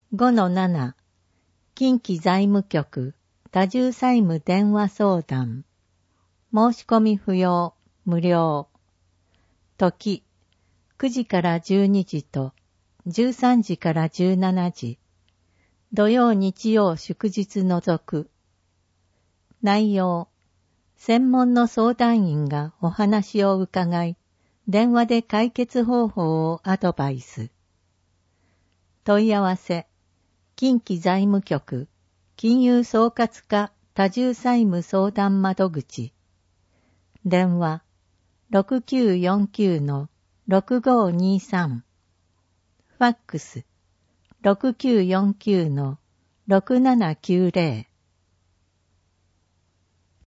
5-7 近畿財務局多重債務電話相談申し込み不要無料時9時から12時と13時から17時土曜日曜祝日除く内容専門の相談員がお話を伺い電話で解決方法をアドバイス問い合わせ近畿財務局金融総括課多重債務相談窓口電話 6949-6523 ファックス 6949-6790